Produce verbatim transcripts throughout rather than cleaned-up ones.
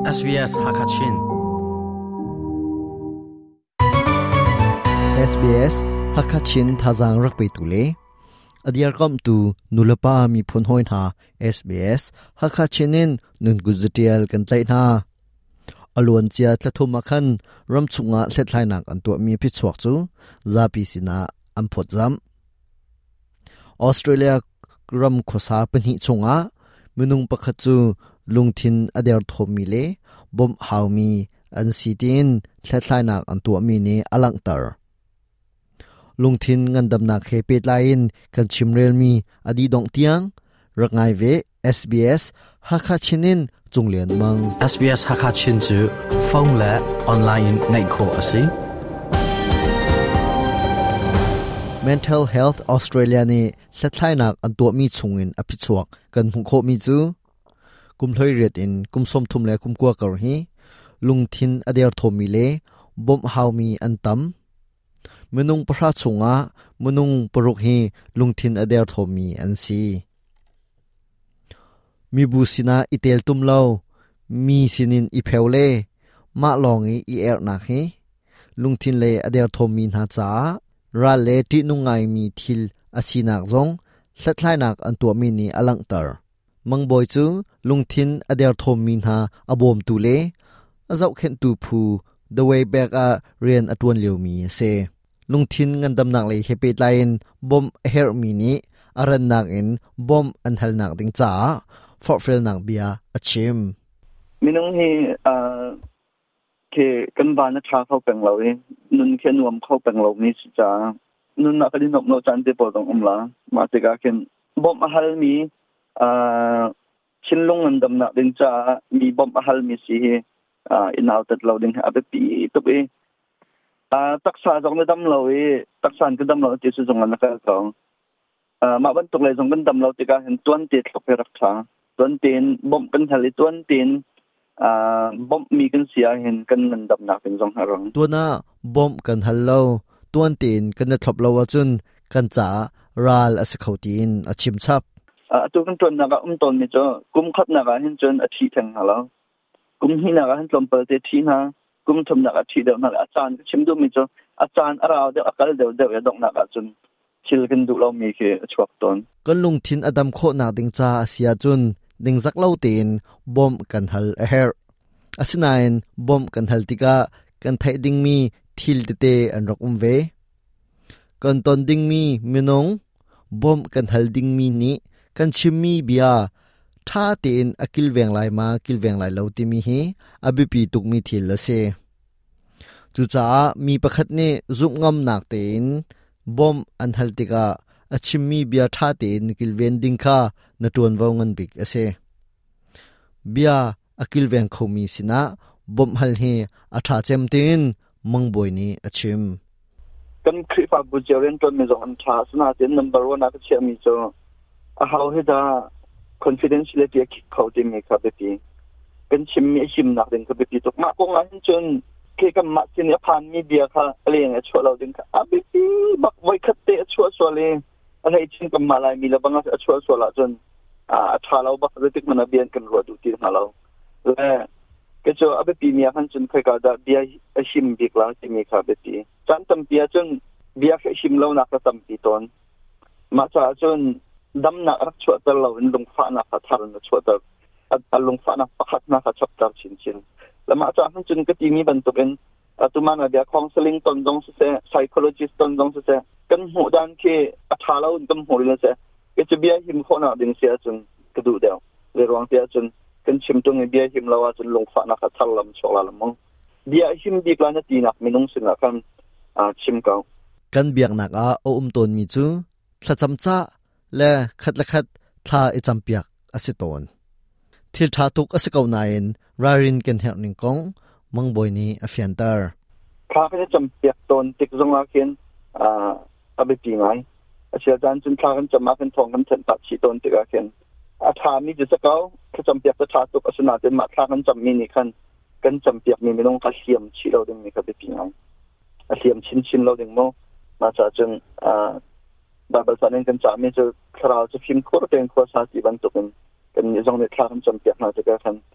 เอส บี เอส Hakachin เอส บี เอส Hakachin ทาจังรักไปตุเลอดียร์กอมตูนุลปามีพลหอยนา เอส บี เอส Hakachinin นุนกุจเตียลกันไตนาอลวนเจียตะทุมคันรำชุงะเล็ดไลนักอันตัวมีพิษสวกจูซาปิสินาอัมพดซัมออสเตรเลียรำขสาเป็นหิชงะมนุงปะขจูลุงทินอเดียร์ทอมิเลบอมฮาวมีอันซีตินเล็ดไลนักอันตัวมีนี้อลังตร์ลุงทินงันดำนักเฮเปตไลน์กันชิมเรลมีอดีดงเตียงรักไงเว เอส บี เอส Hakachinin จงเลียนมังเอส บี เอส Hakachin จูฟังและออนไลน์ในโคอาซี Mental Health Australia นี่เล็ดไลนักอันตัวมีชงอินอภิชวกกันหุงโคมีจูกุมถอยเรียดอินกุมสมทุมและกุมกัวกรฮีลุงทินอเดียร์ทอมิเลบอมฮาวมีอันตัมมนุงประชงะมนุงปรุกฮีลุงทินอเดียร์ทอมีอันซีมีบูสินาอิเตลตุมเลามีสินินอิเพลเลมาลองอีเอร์นักฮีลุงทินเลอเดียร์ทอมีนาจาราเลตินุงไงมีทิลอาศินักซงสัตไลนักอันตัวมีนีอลังเตอร์มังบอยจูลุงทินอเดียร์ทอมีนาอบอมตูเลอาเจ้าเข็นตูพู The way back อาเรียนอตวนเลียวมีเซลุงทินงันดำนักเลยเฮเปตไลน์บอมเฮร์มินีอารันนักอินบอมอันทัลนักดิงจ้าฟอร์เฟลนักเบียอาชิมมิน้องที่อ่าเคกันบานนักชาเข้าเป็นเราเองนุนแค่นวมเข้าเป็นเรามีสิจ้านุนนักดินนกโนจันเดปอตองอมลามาติกาเคนบอมฮัลมีอ่าชินลงเงินดำนักดิงจ้ามีบอมฮัลมีสิอ่าอินเอาตัดเราดิงอาเปปีตุเออ่าตักษาจงได้ดำเราเอตักษาก็ดำเราที่สุดจงนั้นนะครับของอ่ามาบรรทุกเลยจงกันดำเราติกาเห็นตัวนี้ตกไปรักษาตัวนี้บอมกันทะเลตัวนี้อ่าบอมมีกันเสียเห็นกันเงินดำนักเป็นจงหารังตัวน่ะบอมกันฮัลโลตัวนี้กันจะทบเราว่าจนกันจ่าราลอสเขาตีนอชิมชับอ่าตัวกันตัวนักอุ้มต้นมีจ้ะกุมขัดนักเห็นจนอาทิตย์ทั้งหาเรากุมหินักเห็นลมเปิดเตทีนะกุมทำนักอาทิตย์เดียวนักอาจารย์ก็ชิมดูมีจ้ะอาจารย์เราเดี๋ยวอักเดี๋ยวเดี๋ยวดอกนักจนชิลกันดูเรามีแค่ชวกต้นกันลุงทินอดัมโคนักดิงจ่าเสียจนดิงซักเล่าตีนบอมกันฮัลเฮร์อาศินัยน์บอมกันฮัลติกากันไทยดิงมีทิลเตอันรักอุ้มเวกันตอนดิงมีมินงบอมกันฮัลดิงมีนี้กันชิมมีเบียท่าตีนอกิลเวงไลมากิลเวงไลเล่าติมีฮีอบิปีตุกมีทิลละเซจุจ้ามีประคัดนี้ซุบงอมนักตีนบอมอันฮัลติกาอาชิมมีเบียท่าตีนกิลเวนดิงคานตวนวงเงินบิกเซเบียอกิลเวงเขามีสินะบอมฮัลเฮอาท่าเจมตีนมังบอยนี้อาชิมกันคลิปบุจเจริญตัวมีสองอันท่าสนาเต็น number one นักเชื่อมีจ้ะอาเขาให้ได้ confidentiality เขาจะมีครับพี่กันชิมมีชิมนักเด่นครับพี่ตุกมากกว่านั้นจนเคกันมาสิเนี่ยผ่านมีเบียค่ะอะไรอย่างเงี้ยชัวเราดึงค่ะอ่ะพี่บักไว้คัดเตะชัวชัวเลยอะไรชิมกันมาลายมีแล้วบางอย่างชัวชัวละจนอ่าถ้าเราบักเรื่องมันเบียนกันรัวดูที่มาเราและก็จะอ่ะพี่มีอันจนเคยก็ได้เบียชิมบีกลางที่มีครับพี่จันทำเบียจนเบียแค่ชิมเรานักก็ทำปีต้นมาจากจนดำนักรักชัวตลอดลงฟ้านักทัลนักชัวตลลงฟ้านักประคัดนักชับจับชินชินแล้วมาจากนั้นจนก็ที่มีบรรทุกเป็นตัวมันเดียคอนซัลลิงต้นจงเสีย psychologist ต้นจงเสียกันหัวด้านที่อัฐาเรากันหัวเลยเสียก็จะเบี้ยหิมคนอ่ะดึงเสียจนกระดูเดียวเลยรวงเสียจนกันชิมตรงเบี้ยหิมเราจนลงฟ้านักทัลลำชัวลำมงเบี้ยหิมดีกว่านาทีนักไม่นุ่งสินะกันชิมเก่ากันเบียกนักอ่ะอุ้มต้นมีจูสัจจำจ้าและขัดละขัดท่าอิจำเปียกอสิตอนทิลท่าตุกอสิเกาไนน์รารินกันแหงนิงกงมังบอยนี้อเฟียนเตอร์ข้าพเจ้าจำเปียกตนติกจงลาเขียนอ่าอภิปีไงอาเชียจันจนข้ากันจำมาเป็นทองกันเถินตัดชีตนติกาเขียนอาทามีจุดสเกาข้าจำเปียกท่าตุกอสนาเดนมาข้ากันจำมีนี่คันกันจำเปียกมีไม่ต้องข้าเสียมชีเราดึงมีข้าไปปีไงอาเสียมชิ้นชิ้นเราดึงโมมาจากจนอ่าบาบสันเองกันจำมีจะคราวจะพิมพ์โคตรเป็นโคตรสาธิบันตุกันกันยังต้องในข้ากันจำเปียกน่าจะกัน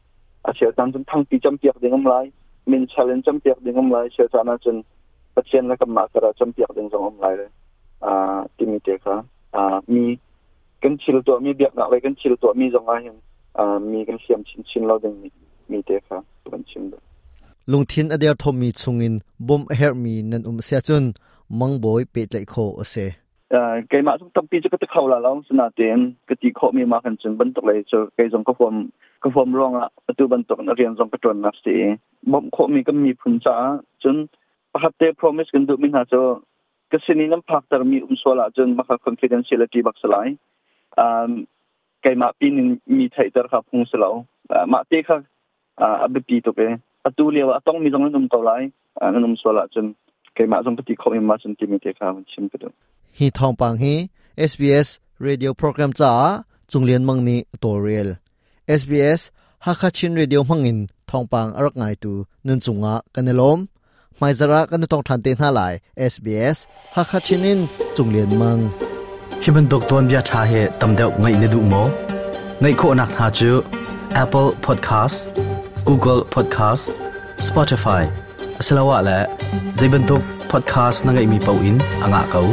อาเชียตันจนทั้งปีจำเปียกเด้งอำไลมิน challenge จำเปียกเด้งอำไลเชียตันจนปัจเจนและก็มากระจำเปียกเด้งจงอำไลเลยอ่าที่มีเด็กค่ะอ่ามีกันชิลตัวมีเบียกหนักเลยกันชิลตัวมีจงอาเห็นอ่ามีกันเสียมชินชินเราเด้งมีเด็กค่ะกันชิมเด้ลุงทินอเดียทอมมีชุงินบอมเฮร์มีนันอุมเสียจนมังบอยเป็ดไหลโคอเซอ่าไกมาสุตั้งปีจะก็จะเข้าละแล้วสนาเตียนก็ตีโคมีมากันจนบันตกเลยจะไกจงก็ฟอมก็ฟอมร้องอ่ะประตูบันตกนักเรียนจงกระตวนนักสีบอมโคมีก็มีพุนจ้าจนประคับเตะ promise กันดูมินหาจะก็สิ่งนี้น้ำพักแต่มีอุ้มสวละจนมาคับ confidentiality บักสลายอ่าไกมาปีนึงมีไทยแต่ครับพุงสลาวอ่ามาเตะค่ะอ่าอับปีตัวเปประตูเรียกว่าต้องมีตรงนั้นนุ่มตัวไรอ่านุ่มสวละจนไกมาจงปฏิโคมีมาจนที่มีเตะค่ะมันชิมกันดูฮีทองปังฮี เอส บี เอส Radio Program จ้าจุงเลียนมังนีตัวเรียล เอส บี เอส ฮักชิน Radio มังอินทองปังอรักไงตูนุนจุงะกันเนลมไม่จระกันต้องทันเตนหาหลาย เอส บี เอส ฮักชินินจุงเลียนมังฮิบันดกตัวนี้ชาเหตำเดวไงในดูโมในโคนักหาจู Apple Podcast Google Podcast Spotify สลาวะและใจบันดก Podcast นั่งไอมีเป้าอินอ่างเก่า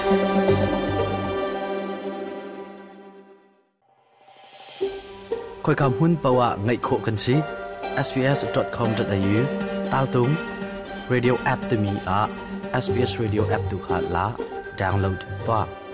คอยคำหุ้นปะวะไงโคกันซี เอส บี เอส ดอท คอม ดอท เอ ยู ตาลตุง Radio App ตมีอ่ะ เอส บี เอส Radio App ดูขาดละดาวน์โหลดตัว